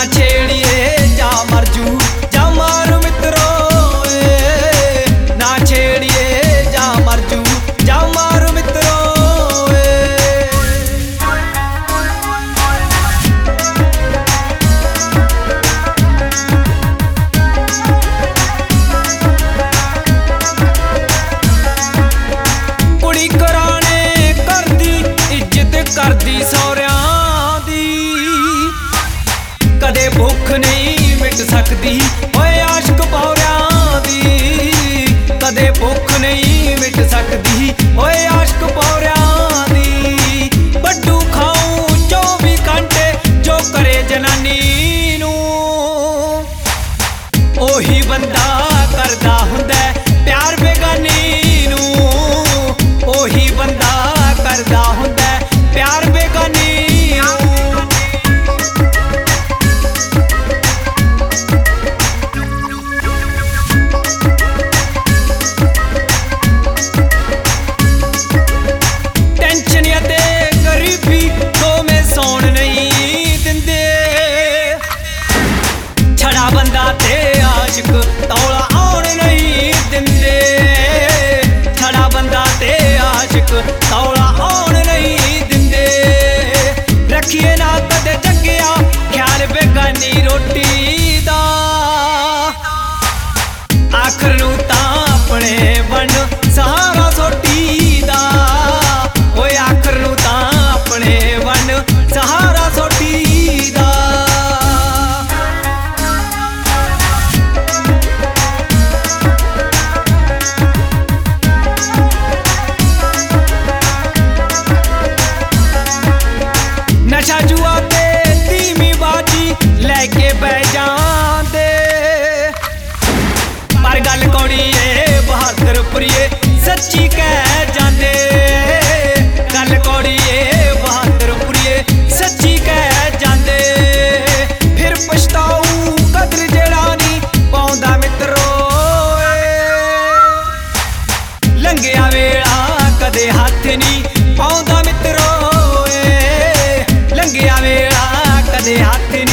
छेड़िए जा मरजू जा मार मित्रो ना छेड़िए जा मरजू जा मार मित्रो कुड़ी कराने करदी इज्जत करदी सौरियां दी कदे भुख नहीं मिट सकती ओए आशिक पौरियां दी कदे भुख नहीं मिट सकती ओए आशिक पौरियां दी बड्डू खाऊं 24 घंटे जो करे जनानी नू ओही बंदा करदा हुंदा प्यार बेगानी नू ओही बंदा करदा हुंदा प्यार बेगानी बंदा ते आशिक तौला आउण नहीं दिंदे छड़ा बंदा ते आशिक तौला आउण नहीं दिंदे रखिए ना कदे जग्गिया ख्याल बेगानी रोटी दा आखर नू तां अपने बन सहारा सोटी दा ओए आखर नू तां अपने बन सहारा सोटी दा नशा जुआ ते धीमी बाजी लैके बह जांदे पर गल कौड़ी ए बहादुरपुरिए सच्ची कह जांदे गल कौड़ी ए बहादुरपुरिए सच्ची कह जांदे फिर पछताऊ कदर जेड़ा नी पाउंदा मित्रो लंघिया वेला कदे हथ नी पाउंदा मित्रो लंघिया वेला कदे हथ नी